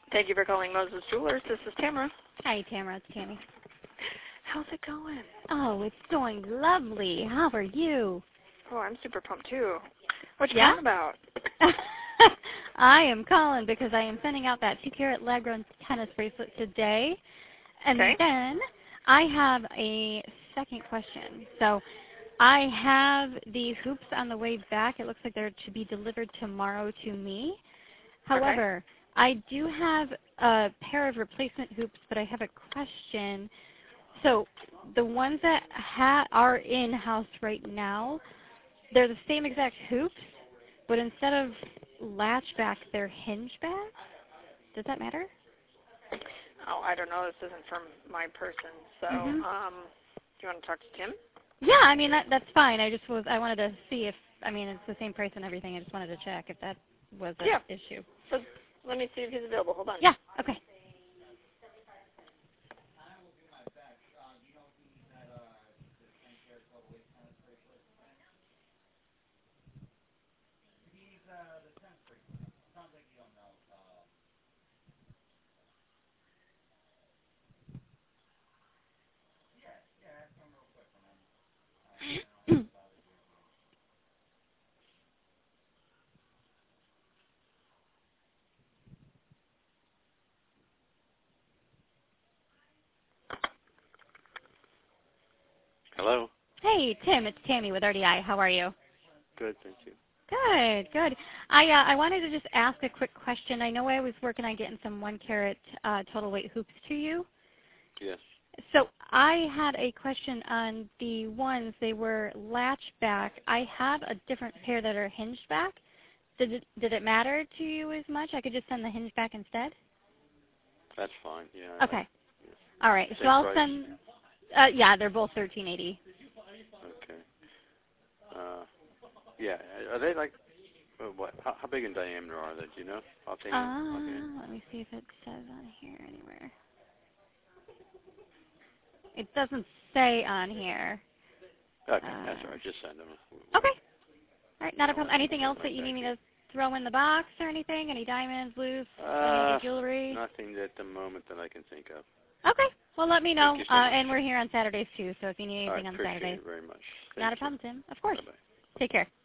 Thank you for calling Moses Jewelers. This is Tamara. Hi, Tamara. It's Tammy. How's it going? Oh, it's going lovely. How are you? Oh, I'm super pumped, too. What you Yeah? calling about? I am calling because I am sending out that 2-carat lab-grown tennis bracelet today. And then I have a second question. So I have the hoops on the way back. It looks like they're to be delivered tomorrow to me. However, I do have a pair of replacement hoops, but I have a question. So the ones that are in-house right now, they're the same exact hoops, but instead of latch back, they're hinge back. Does that matter? Oh, I don't know. This isn't from my person. So do you want to talk to Tim? Yeah, I mean, that's fine. I wanted to see if, I mean, it's the same price and everything. I just wanted to check if that was an issue. So let me see if he's available. Hold on. Yeah, okay. Hello. Hey, Tim, it's Tammy with RDI. How are you? Good, thank you. Good, good. I wanted to just ask a quick question. I know I was working on getting some 1-carat total weight hoops to you. Yes. So I had a question on the ones. They were latch back. I have a different pair that are hinged back. Did it matter to you as much? I could just send the hinge back instead? That's fine, yeah. Okay. All right. So Same I'll price? send, yeah, they're both $13.80. Okay. Yeah, are they like, what? How big in diameter are they? Do you know? Let me see if it says on here anywhere. It doesn't say on here. Okay, that's all right. Just send them. Okay. All right, not a problem. Anything else that you need me to throw in the box or anything? Any diamonds, loose, any jewelry? Nothing at the moment that I can think of. Okay. Well, let me know. Thank you so much. And we're here on Saturdays, too, so if you need anything on Appreciate Saturdays. it very much. Not a problem, Tim. Of course. Bye-bye. Take care.